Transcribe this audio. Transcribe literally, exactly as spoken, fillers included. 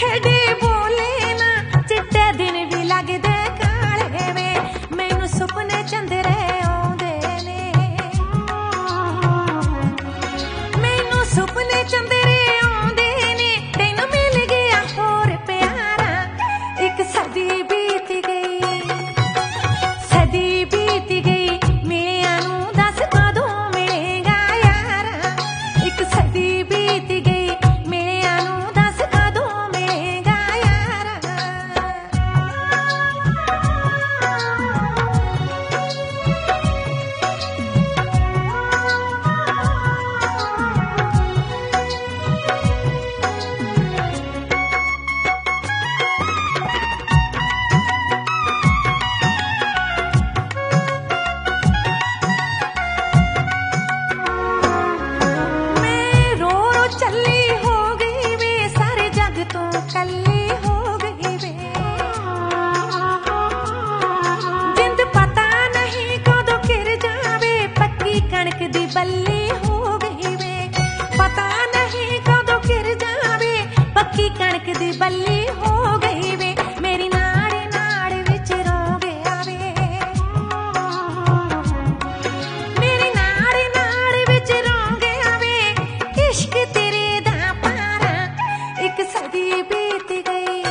खेडे बोले ना चिट्टे दिन भी लगदे काले वे मैनू सुपने चंदरे आउंदे ने मैनू सुपने चंदरे आउंदे ने तैनू मिल गया होर प्यारा एक सदी बीत गई सदी बीत गई मैं नू दस कदों मिलेगा यारा एक सदी बीत गई मैं नू दस कदों मिलेगा यारा मैं रो रो चली हो गई वे सारे जग तो कली हो गई वे जिंद पता नहीं कदों गिर जावे पक्की कणक दी बल्ली हो गई वे पता नहीं कदों गिर जावे पक्की कणक दी बल्ली हो गई वे मेरी नाड़ नाड़ विच रो गया वे मेरी नाड़ नाड़ विच रो गया वे इश्क तेरे दा पारा एक सदी बीत गई